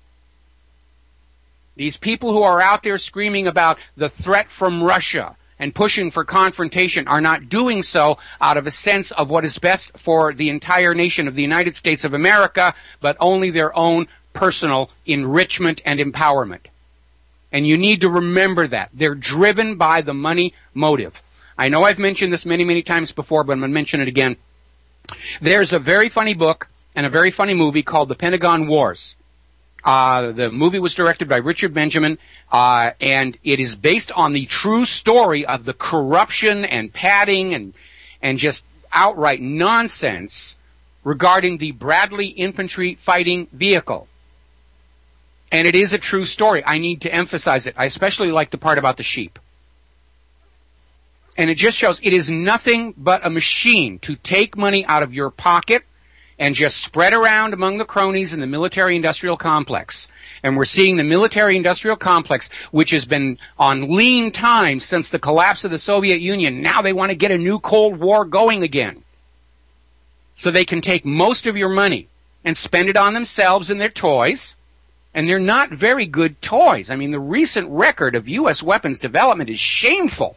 These people who are out there screaming about the threat from Russia and pushing for confrontation are not doing so out of a sense of what is best for the entire nation of the United States of America, but only their own personal enrichment and empowerment. And you need to remember that. They're driven by the money motive. I know I've mentioned this many, many times before, but I'm going to mention it again. There's a very funny book and a very funny movie called The Pentagon Wars. Uh, the movie was directed by Richard Benjamin, uh, and it is based on the true story of the corruption and padding and, and just outright nonsense regarding the Bradley infantry fighting vehicle. And it is a true story. I need to emphasize it. I especially like the part about the sheep. And it just shows it is nothing but a machine to take money out of your pocket and just spread around among the cronies in the military-industrial complex. And we're seeing the military-industrial complex, which has been on lean time since the collapse of the Soviet Union. Now they want to get a new Cold War going again. So they can take most of your money and spend it on themselves and their toys. And they're not very good toys. I mean, the recent record of U S weapons development is shameful.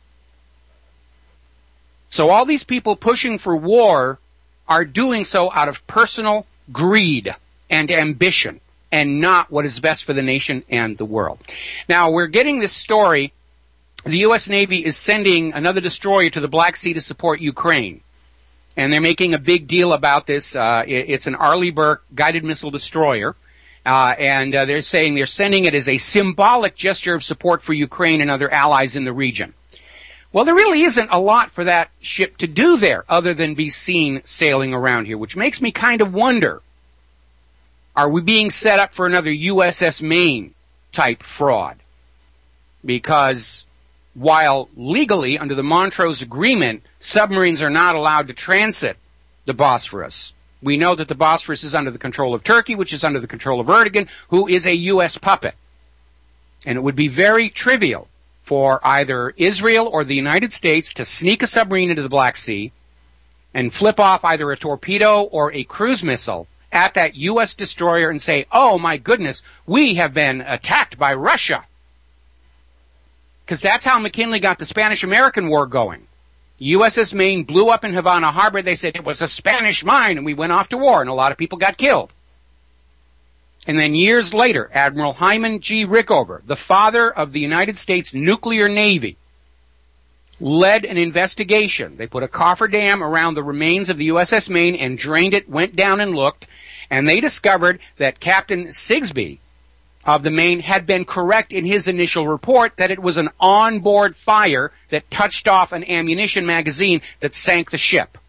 So all these people pushing for war are doing so out of personal greed and ambition and not what is best for the nation and the world. Now, we're getting this story. The U S Navy is sending another destroyer to the Black Sea to support Ukraine. And they're making a big deal about this. Uh, it's an Arleigh Burke guided missile destroyer. Uh, and uh, they're saying they're sending it as a symbolic gesture of support for Ukraine and other allies in the region. Well, there really isn't a lot for that ship to do there other than be seen sailing around here, which makes me kind of wonder, are we being set up for another U S S Maine type fraud? Because while legally, under the Montrose Agreement, submarines are not allowed to transit the Bosphorus, we know that the Bosphorus is under the control of Turkey, which is under the control of Erdogan, who is a U S puppet. And it would be very trivial for either Israel or the United States to sneak a submarine into the Black Sea and flip off either a torpedo or a cruise missile at that U S destroyer and say, oh my goodness, we have been attacked by Russia. Because that's how McKinley got the Spanish-American War going. U S S Maine blew up in Havana Harbor. They said it was a Spanish mine, and we went off to war, and a lot of people got killed. And then years later, Admiral Hyman G. Rickover, the father of the United States nuclear navy, led an investigation. They put a cofferdam around the remains of the U S S Maine and drained it, went down and looked, and they discovered that Captain Sigsbee of the Maine had been correct in his initial report that it was an onboard fire that touched off an ammunition magazine that sank the ship.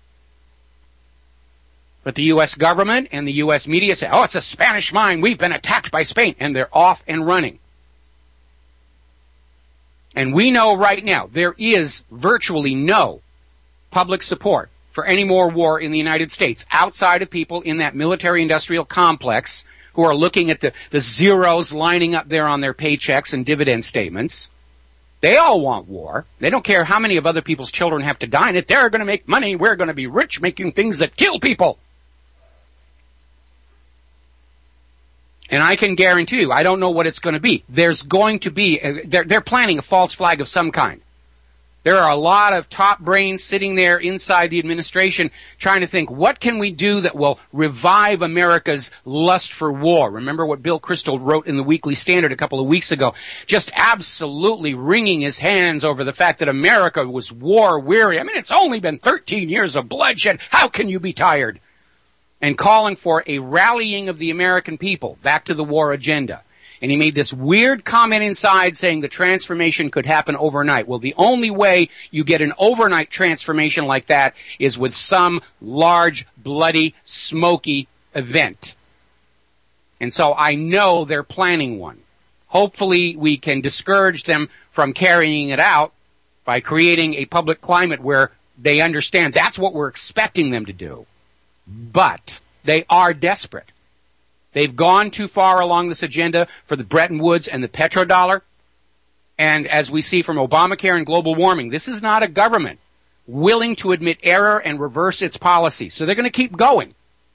But the U S government and the U S media say, oh, it's a Spanish mine, we've been attacked by Spain, and they're off and running. And we know right now there is virtually no public support for any more war in the United States outside of people in that military-industrial complex who are looking at the, the zeros lining up there on their paychecks and dividend statements. They all want war. They don't care how many of other people's children have to die in it. They're going to make money. We're going to be rich making things that kill people. And I can guarantee you, I don't know what it's going to be. There's going to be, they're, they're planning a false flag of some kind. There are a lot of top brains sitting there inside the administration trying to think, what can we do that will revive America's lust for war? Remember what Bill Kristol wrote in the Weekly Standard a couple of weeks ago, just absolutely wringing his hands over the fact that America was war weary. I mean, it's only been thirteen years of bloodshed. How can you be tired? And calling for a rallying of the American people back to the war agenda. And he made this weird comment inside saying the transformation could happen overnight. Well, the only way you get an overnight transformation like that is with some large, bloody, smoky event. And so I know they're planning one. Hopefully we can discourage them from carrying it out by creating a public climate where they understand that's what we're expecting them to do. But they are desperate. They've gone too far along this agenda for the Bretton Woods and the petrodollar. And as we see from Obamacare and global warming, this is not a government willing to admit error and reverse its policies. So they're going to keep going.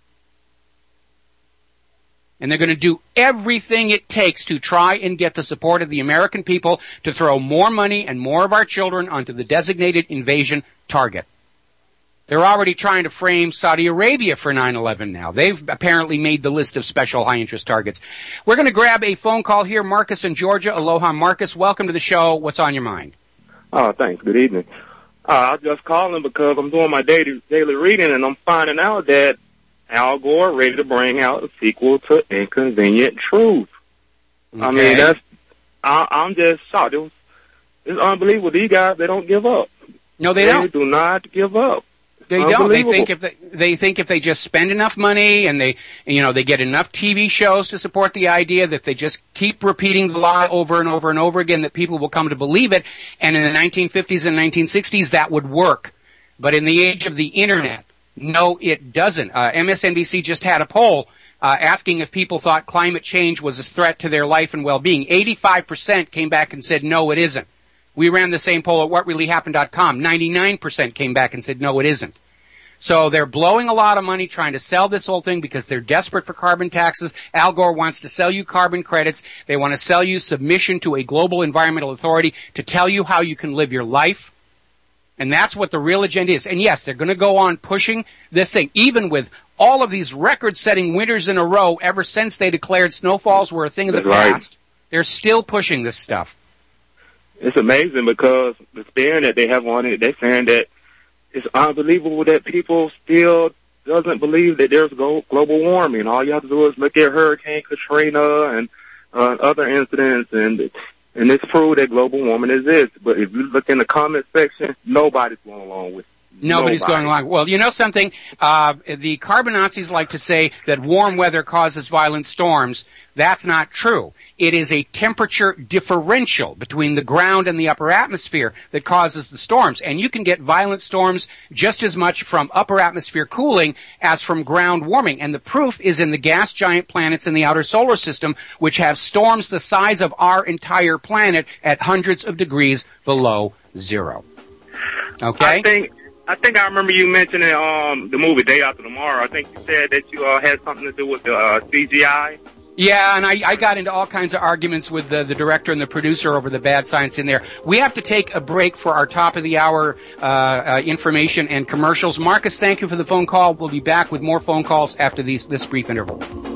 And they're going to do everything it takes to try and get the support of the American people to throw more money and more of our children onto the designated invasion target. They're already trying to frame Saudi Arabia for nine eleven now. They've apparently made the list of special high-interest targets. We're going to grab a phone call here. Marcus in Georgia. Aloha, Marcus. Welcome to the show. What's on your mind? Oh, thanks. Good evening. Uh, I'm just calling because I'm doing my daily, daily reading, and I'm finding out that Al Gore ready to bring out a sequel to Inconvenient Truth. Okay. I mean, that's I, I'm just shocked. It was, it's unbelievable. These guys, they don't give up. No, they, they don't. They do not give up. They don't. They think if they, they think if they just spend enough money and they, you know, they get enough T V shows to support the idea that they just keep repeating the lie over and over and over again, that people will come to believe it. And in the nineteen fifties and nineteen sixties, that would work. But in the age of the internet, no, it doesn't. Uh, M S N B C just had a poll uh, asking if people thought climate change was a threat to their life and well-being. eighty-five percent came back and said, no, it isn't. We ran the same poll at what really happened dot com. ninety-nine percent came back and said, no, it isn't. So they're blowing a lot of money trying to sell this whole thing because they're desperate for carbon taxes. Al Gore wants to sell you carbon credits. They want to sell you submission to a global environmental authority to tell you how you can live your life. And that's what the real agenda is. And yes, they're going to go on pushing this thing, even with all of these record-setting winters in a row ever since they declared snowfalls were a thing of the That's past. Right. They're still pushing this stuff. It's amazing because the spin that they have on it, they're saying that it's unbelievable that people still doesn't believe that there's global warming. All you have to do is look at Hurricane Katrina and uh, other incidents, and and it's proved that global warming exists. But if you look in the comment section, nobody's going along with it. Nobody's Nobody. going along. Well, you know something? Uh, the carbon Nazis like to say that warm weather causes violent storms. That's not true. It is a temperature differential between the ground and the upper atmosphere that causes the storms. And you can get violent storms just as much from upper atmosphere cooling as from ground warming. And the proof is in the gas giant planets in the outer solar system, which have storms the size of our entire planet at hundreds of degrees below zero. Okay? I think I think I remember you mentioning um, the movie Day After Tomorrow. I think you said that you uh, had something to do with the uh, C G I. Yeah, and I, I got into all kinds of arguments with the, the director and the producer over the bad science in there. We have to take a break for our top of the hour uh, uh, information and commercials. Marcus, thank you for the phone call. We'll be back with more phone calls after these, this brief interval.